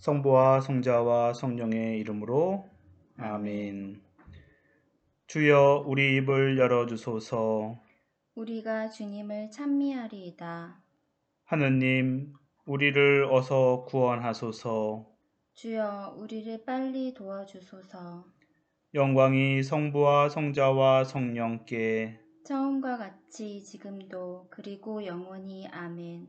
성부와 성자와 성령의 이름으로 아멘. 주여 우리 입을 열어주소서. 우리가 주님을 찬미하리이다. 하느님 우리를 어서 구원하소서. 주여 우리를 빨리 도와주소서. 영광이 성부와 성자와 성령께 처음과 같이 지금도 그리고 영원히 아멘.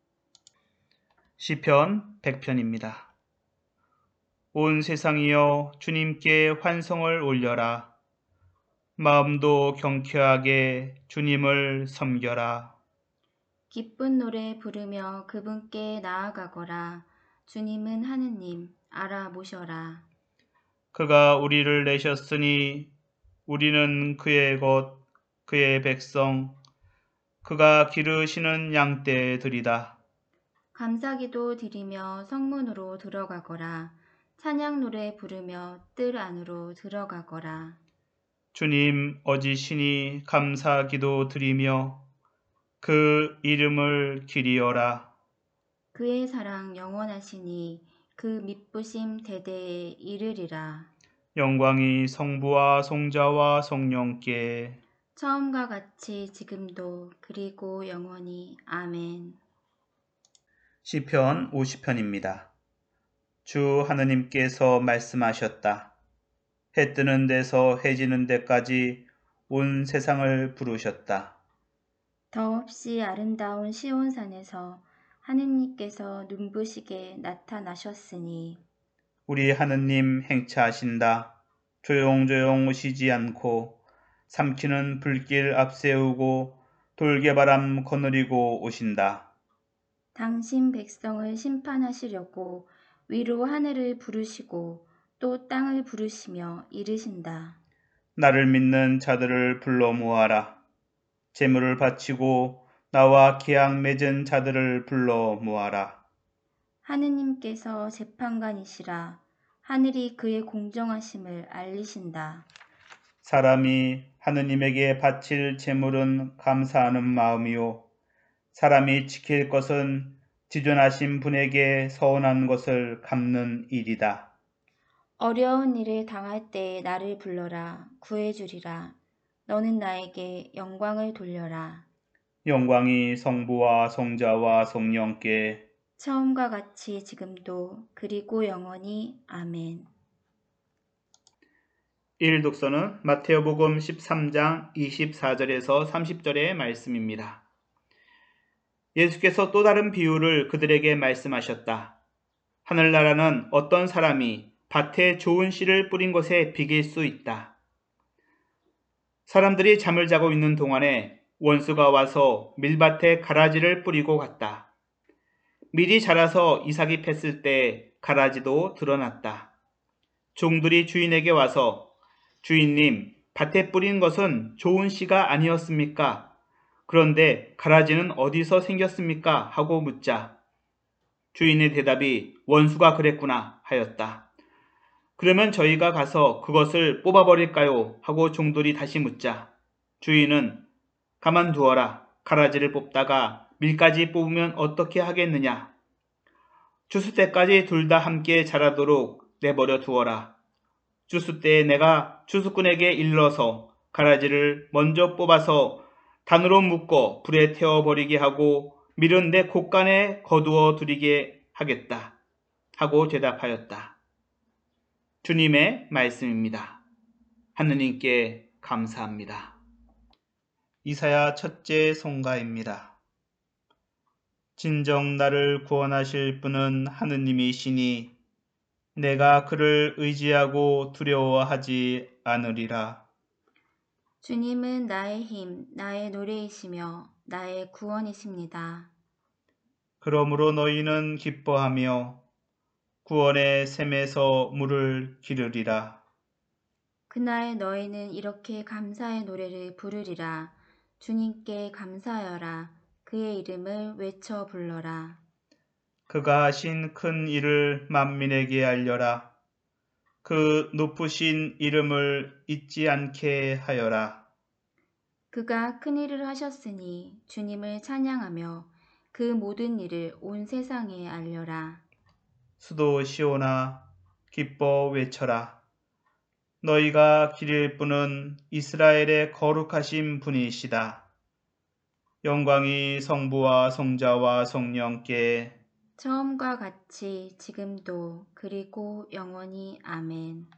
시편 100편입니다. 온 세상이여 주님께 환성을 올려라. 마음도 경쾌하게 주님을 섬겨라. 기쁜 노래 부르며 그분께 나아가거라. 주님은 하느님 알아보셔라. 그가 우리를 내셨으니 우리는 그의 것, 그의 백성, 그가 기르시는 양떼들이다. 감사기도 드리며 성문으로 들어가거라. 찬양 노래 부르며 뜰 안으로 들어가거라. 주님 어지시니 감사기도 드리며 그 이름을 기리어라. 그의 사랑 영원하시니 그 미쁘심 대대에 이르리라. 영광이 성부와 성자와 성령께 처음과 같이 지금도 그리고 영원히 아멘. 시편 50편입니다. 주 하느님께서 말씀하셨다. 해 뜨는 데서 해 지는 데까지 온 세상을 부르셨다. 더없이 아름다운 시온산에서 하느님께서 눈부시게 나타나셨으니 우리 하느님 행차하신다. 조용조용 쉬지 않고 삼키는 불길 앞세우고 돌개바람 거느리고 오신다. 당신 백성을 심판하시려고 위로 하늘을 부르시고 또 땅을 부르시며 이르신다. 나를 믿는 자들을 불러 모아라. 제물을 바치고 나와 계약 맺은 자들을 불러 모아라. 하느님께서 재판관이시라. 하늘이 그의 공정하심을 알리신다. 사람이 하느님에게 바칠 제물은 감사하는 마음이요. 사람이 지킬 것은 지존하신 분에게 서운한 것을 갚는 일이다. 어려운 일을 당할 때에 나를 불러라. 구해주리라. 너는 나에게 영광을 돌려라. 영광이 성부와 성자와 성령께 처음과 같이 지금도 그리고 영원히 아멘. 1독서는 마태복음 13장 24절에서 30절의 말씀입니다. 예수께서 또 다른 비유를 그들에게 말씀하셨다. 하늘나라는 어떤 사람이 밭에 좋은 씨를 뿌린 것에 비길 수 있다. 사람들이 잠을 자고 있는 동안에 원수가 와서 밀밭에 가라지를 뿌리고 갔다. 밀이 자라서 이삭이 팼을 때 가라지도 드러났다. 종들이 주인에게 와서 주인님, 밭에 뿌린 것은 좋은 씨가 아니었습니까? 그런데 가라지는 어디서 생겼습니까? 하고 묻자 주인의 대답이 원수가 그랬구나 하였다. 그러면 저희가 가서 그것을 뽑아버릴까요? 하고 종들이 다시 묻자 주인은 가만두어라. 가라지를 뽑다가 밀까지 뽑으면 어떻게 하겠느냐? 추수 때까지 둘 다 함께 자라도록 내버려 두어라. 추수 때에 내가 추수꾼에게 일러서 가라지를 먼저 뽑아서 단으로 묶어 불에 태워버리게 하고 밀은 내 곳간에 거두어 두리게 하겠다. 하고 대답하였다. 주님의 말씀입니다. 하느님께 감사합니다. 이사야 첫째 송가입니다. 진정 나를 구원하실 분은 하느님이시니 내가 그를 의지하고 두려워하지 않으리라. 주님은 나의 힘, 나의 노래이시며 나의 구원이십니다. 그러므로 너희는 기뻐하며 구원의 샘에서 물을 기르리라. 그날 너희는 이렇게 감사의 노래를 부르리라. 주님께 감사하여라. 그의 이름을 외쳐 불러라. 그가 하신 큰 일을 만민에게 알려라. 그 높으신 이름을 잊지 않게 하여라. 그가 큰 일을 하셨으니 주님을 찬양하며 그 모든 일을 온 세상에 알려라. 수도 시온아 기뻐 외쳐라. 너희가 기릴 분은 이스라엘의 거룩하신 분이시다. 영광이 성부와 성자와 성령께 처음과 같이 지금도 그리고 영원히 아멘.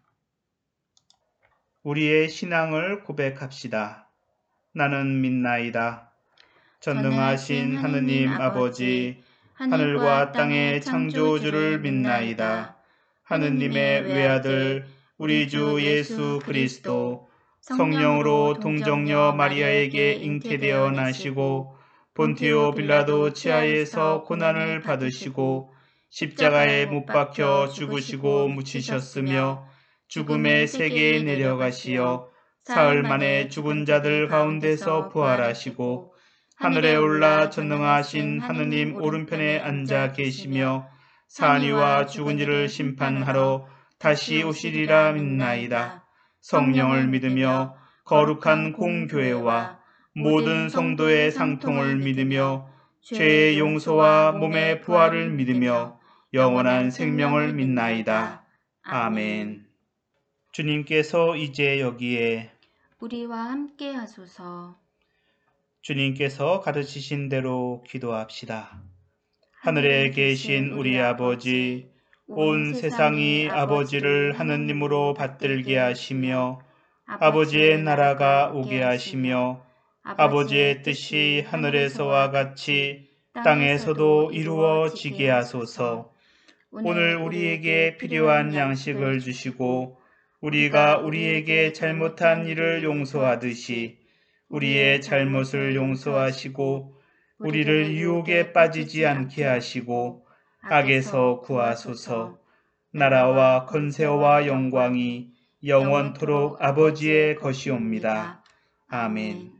우리의 신앙을 고백합시다. 나는 믿나이다. 전능하신 하느님 아버지, 하늘과 땅의 창조주를 믿나이다. 하느님의 외아들 우리 주 예수 그리스도 성령으로 동정녀 마리아에게 잉태되어 나시고 본티오 빌라도 치하에서 고난을 받으시고 십자가에 못 박혀 죽으시고 묻히셨으며 죽음의 세계에 내려가시어 사흘 만에 죽은 자들 가운데서 부활하시고 하늘에 올라 전능하신 하느님 오른편에 앉아 계시며 산이와 죽은 이를 심판하러 다시 오시리라 믿나이다. 성령을 믿으며 거룩한 공교회와 모든 성도의 상통을 믿으며 죄의 용서와 몸의 부활을 믿으며 영원한 생명을 믿나이다. 아멘. 주님께서 이제 여기에 우리와 함께 하소서. 주님께서 가르치신 대로 기도합시다. 하늘에 계신 우리 아버지, 온 세상이 아버지를 하느님으로 받들게 하시며 아버지의 나라가 오게 하시며 아버지의 뜻이 하늘에서와 같이 땅에서도 이루어지게 하소서. 오늘 우리에게 필요한 양식을 주시고 우리가 우리에게 잘못한 일을 용서하듯이 우리의 잘못을 용서하시고 우리를 유혹에 빠지지 않게 하시고 악에서 구하소서. 나라와 권세와 영광이 영원토록 아버지의 것이옵니다. 아멘.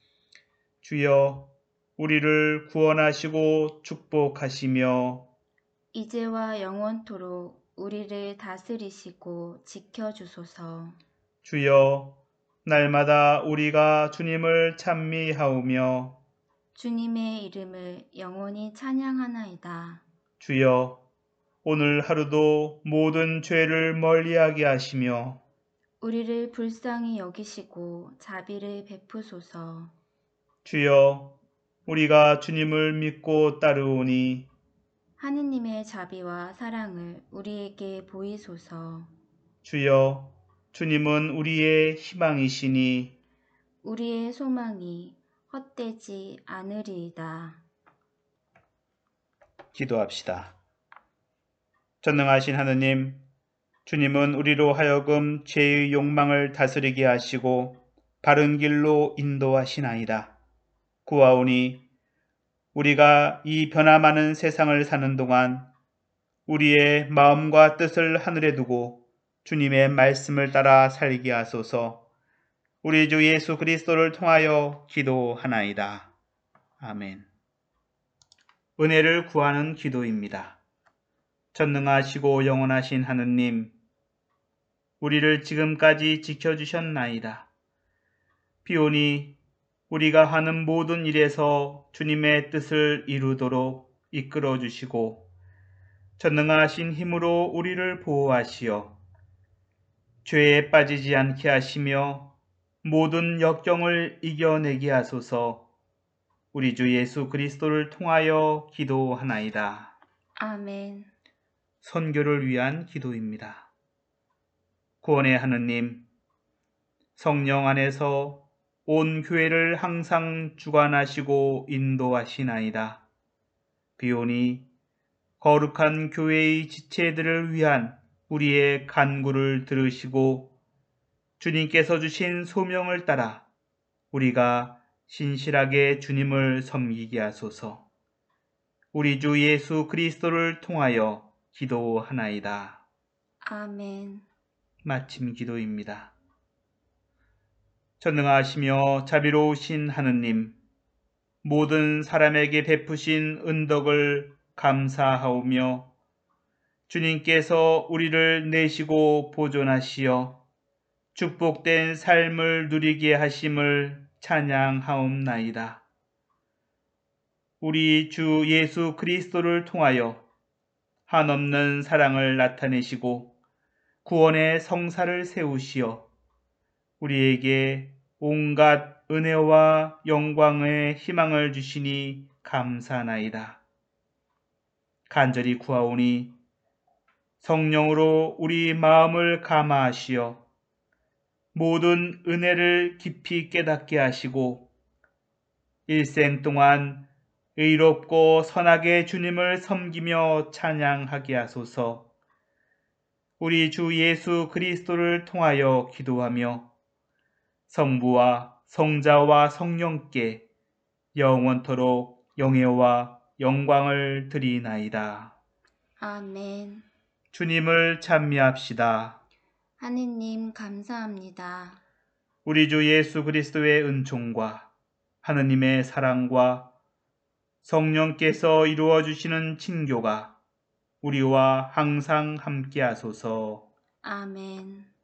주여, 우리를 구원하시고 축복하시며 이제와 영원토록 우리를 다스리시고 지켜주소서. 주여, 날마다 우리가 주님을 찬미하오며 주님의 이름을 영원히 찬양하나이다. 주여, 오늘 하루도 모든 죄를 멀리하게 하시며 우리를 불쌍히 여기시고 자비를 베푸소서. 주여, 우리가 주님을 믿고 따르오니 하느님의 자비와 사랑을 우리에게 보이소서. 주여, 주님은 우리의 희망이시니 우리의 소망이 헛되지 않으리이다. 기도합시다. 전능하신 하느님, 주님은 우리로 하여금 죄의 욕망을 다스리게 하시고 바른 길로 인도하시나이다. 구하오니 우리가 이 변화많은 세상을 사는 동안 우리의 마음과 뜻을 하늘에 두고 주님의 말씀을 따라 살게 하소서. 우리 주 예수 그리스도를 통하여 기도하나이다. 아멘. 은혜를 구하는 기도입니다. 전능하시고 영원하신 하느님, 우리를 지금까지 지켜주셨나이다. 비오니 우리가 하는 모든 일에서 주님의 뜻을 이루도록 이끌어 주시고 전능하신 힘으로 우리를 보호하시어 죄에 빠지지 않게 하시며 모든 역경을 이겨내게 하소서. 우리 주 예수 그리스도를 통하여 기도하나이다. 아멘. 선교를 위한 기도입니다. 구원의 하느님, 성령 안에서 온 교회를 항상 주관하시고 인도하시나이다. 비오니 거룩한 교회의 지체들을 위한 우리의 간구를 들으시고 주님께서 주신 소명을 따라 우리가 신실하게 주님을 섬기게 하소서. 우리 주 예수 그리스도를 통하여 기도하나이다. 아멘. 마침 기도입니다. 전능하시며 자비로우신 하느님, 모든 사람에게 베푸신 은덕을 감사하오며 주님께서 우리를 내시고 보존하시어 축복된 삶을 누리게 하심을 찬양하옵나이다. 우리 주 예수 그리스도를 통하여 한없는 사랑을 나타내시고 구원의 성사를 세우시어 우리에게 온갖 은혜와 영광의 희망을 주시니 감사나이다. 간절히 구하오니 성령으로 우리 마음을 감화하시어 모든 은혜를 깊이 깨닫게 하시고 일생 동안 의롭고 선하게 주님을 섬기며 찬양하게 하소서. 우리 주 예수 그리스도를 통하여 기도하며 성부와 성자와 성령께 영원토록 영예와 영광을 드리나이다. 아멘. 주님을 찬미합시다. 하느님 감사합니다. 우리 주 예수 그리스도의 은총과 하느님의 사랑과 성령께서 이루어 주시는 친교가 우리와 항상 함께 하소서. 아멘.